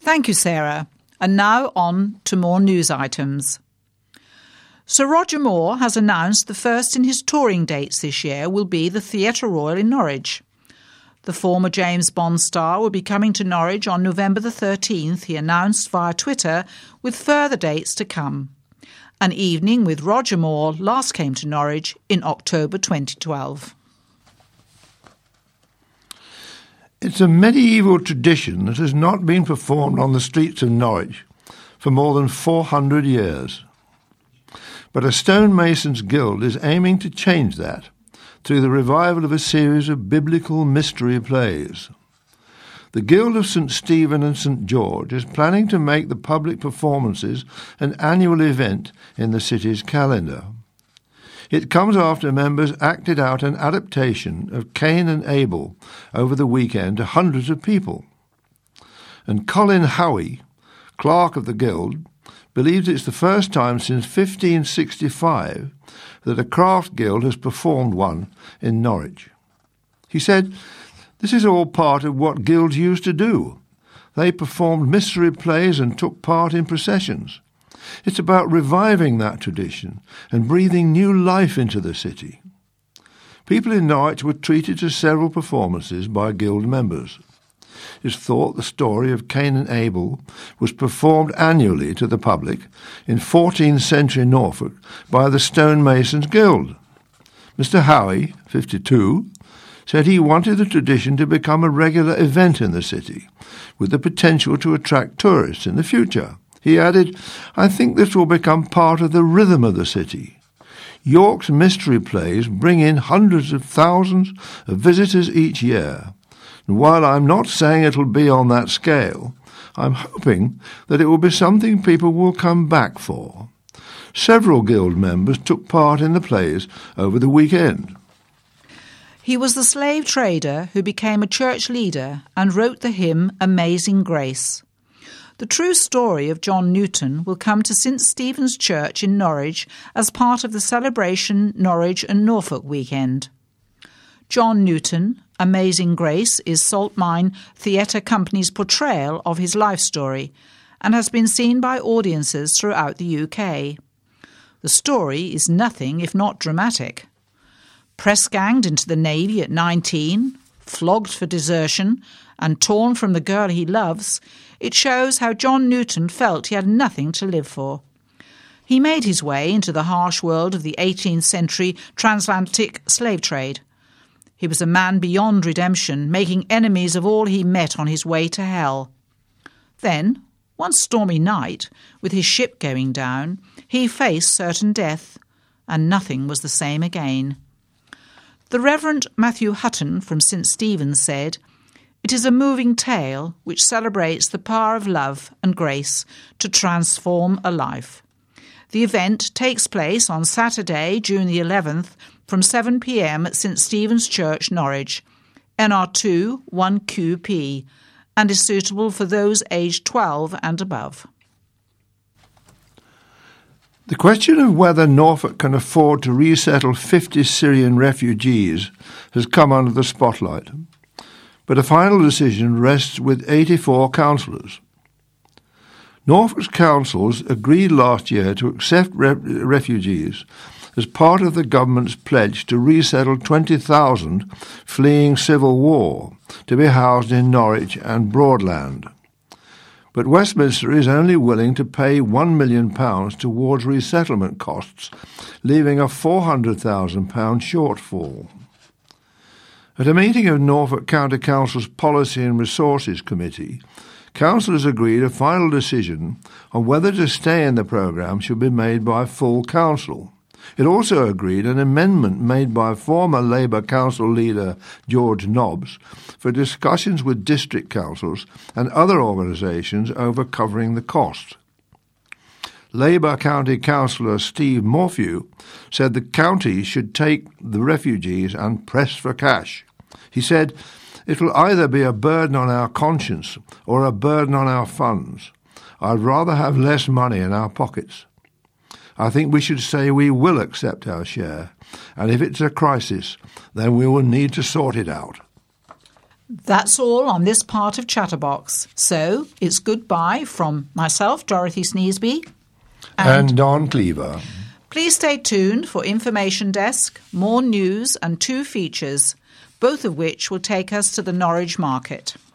Thank you, Sarah. And now on to more news items. Sir Roger Moore has announced the first in his touring dates this year will be the Theatre Royal in Norwich. The former James Bond star will be coming to Norwich on November the 13th, he announced via Twitter, with further dates to come. An evening with Roger Moore last came to Norwich in October 2012. It's a medieval tradition that has not been performed on the streets of Norwich for more than 400 years. But a stonemasons guild is aiming to change that through the revival of a series of biblical mystery plays. The Guild of St. Stephen and St. George is planning to make the public performances an annual event in the city's calendar. It comes after members acted out an adaptation of Cain and Abel over the weekend to hundreds of people. And Colin Howie, clerk of the Guild, believes it's the first time since 1565 that a craft guild has performed one in Norwich. He said, "This is all part of what guilds used to do. They performed mystery plays and took part in processions. It's about reviving that tradition and breathing new life into the city." People in Norwich were treated to several performances by guild members. It's thought the story of Cain and Abel was performed annually to the public in 14th century Norfolk by the Stonemasons Guild. Mr. Howie, 52, said he wanted the tradition to become a regular event in the city, with the potential to attract tourists in the future. He added, "I think this will become part of the rhythm of the city. York's mystery plays bring in hundreds of thousands of visitors each year. And while I'm not saying it'll be on that scale, I'm hoping that it will be something people will come back for." Several guild members took part in the plays over the weekend. He was the slave trader who became a church leader and wrote the hymn Amazing Grace. The true story of John Newton will come to St. Stephen's Church in Norwich as part of the Celebration Norwich and Norfolk weekend. John Newton, Amazing Grace is Salt Mine Theatre Company's portrayal of his life story and has been seen by audiences throughout the UK. The story is nothing if not dramatic. Press-ganged into the Navy at 19, flogged for desertion, and torn from the girl he loves, it shows how John Newton felt he had nothing to live for. He made his way into the harsh world of the 18th century transatlantic slave trade. He was a man beyond redemption, making enemies of all he met on his way to hell. Then, one stormy night, with his ship going down, he faced certain death, and nothing was the same again. The Reverend Matthew Hutton from St. Stephen's said, "It is a moving tale which celebrates the power of love and grace to transform a life." The event takes place on Saturday, June the 11th, from 7 p.m. at St. Stephen's Church, Norwich, NR2 1QP, and is suitable for those aged 12 and above. The question of whether Norfolk can afford to resettle 50 Syrian refugees has come under the spotlight, but a final decision rests with 84 councillors. Norfolk's councils agreed last year to accept refugees as part of the government's pledge to resettle 20,000 fleeing civil war to be housed in Norwich and Broadland. But Westminster is only willing to pay £1 million towards resettlement costs, leaving a £400,000 shortfall. At a meeting of Norfolk County Council's Policy and Resources Committee, councillors agreed a final decision on whether to stay in the programme should be made by full council. It also agreed an amendment made by former Labour Council leader George Nobbs for discussions with district councils and other organisations over covering the cost. Labour County Councillor Steve Morphew said the county should take the refugees and press for cash. He said, "It will either be a burden on our conscience or a burden on our funds. I'd rather have less money in our pockets. I think we should say we will accept our share, and if it's a crisis, then we will need to sort it out." That's all on this part of Chatterbox. So it's goodbye from myself, Dorothy Sneesby. And Don Cleaver. Please stay tuned for Information Desk, more news and 2 features, both of which will take us to the Norwich market.